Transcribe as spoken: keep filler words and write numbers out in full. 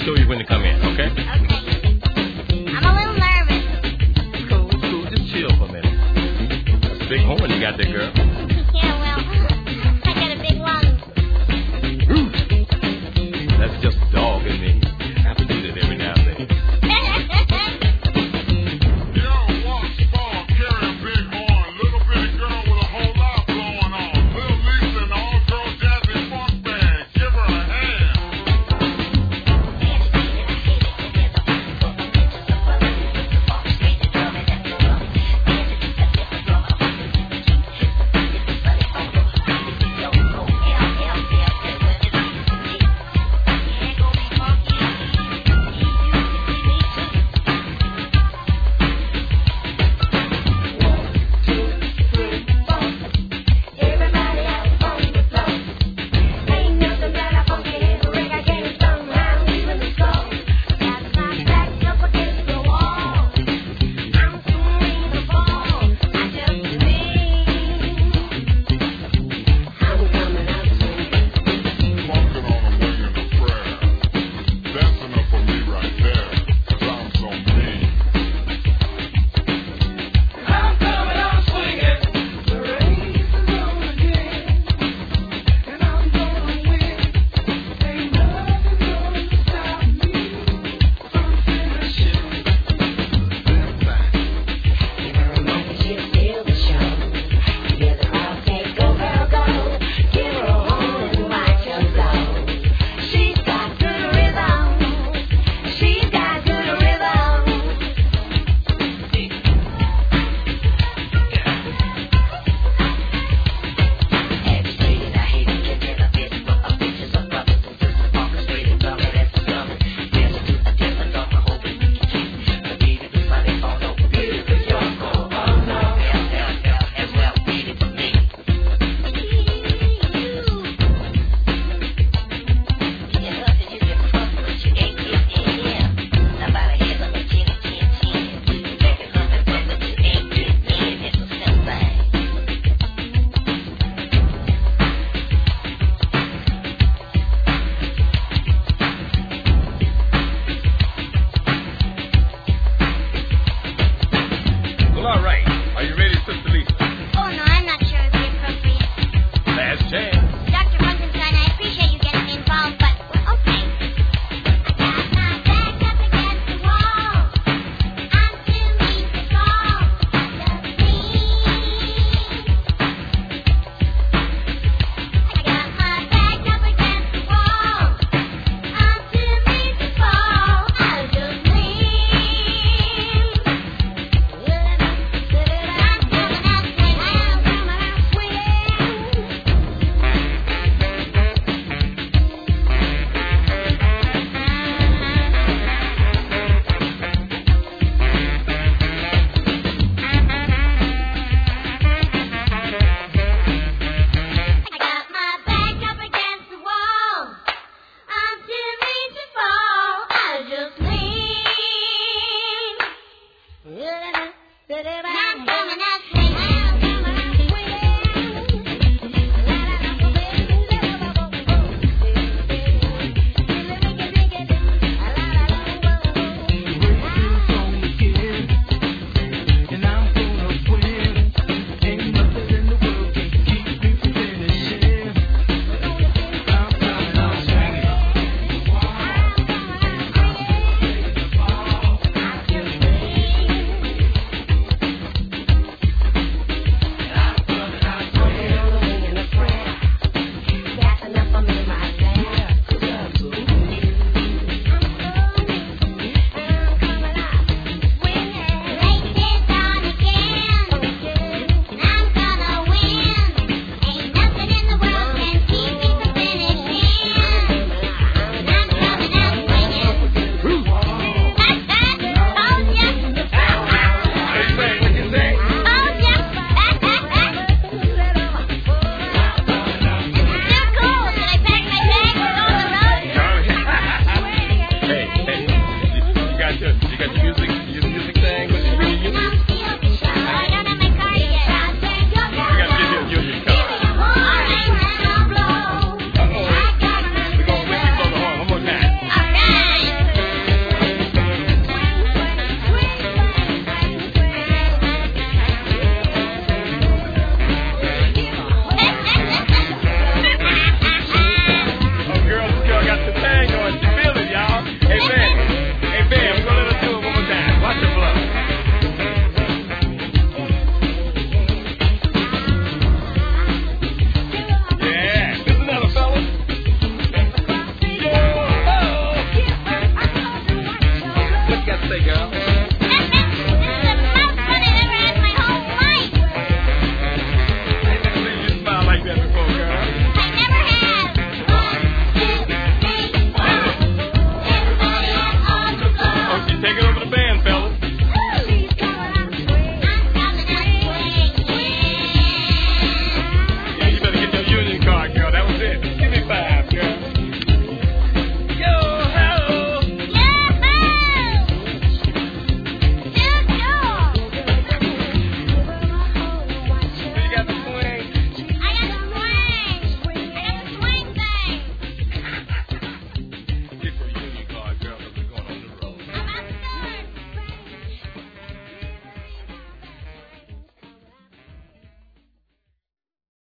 show you when to come in, okay? Okay. I'm a little nervous. Cool, cool. Just chill for a minute. That's a big horn you got there, girl. Yeah, well, I got a big lung. That's just a dog in me. I have to do that every now and then. All right. say, girl? This is the most fun I've ever had in my whole life. I ain't never seen you smile like that before, girl. I never have. One, two, three, four. Everybody out on the floor. Oh, she's taking over the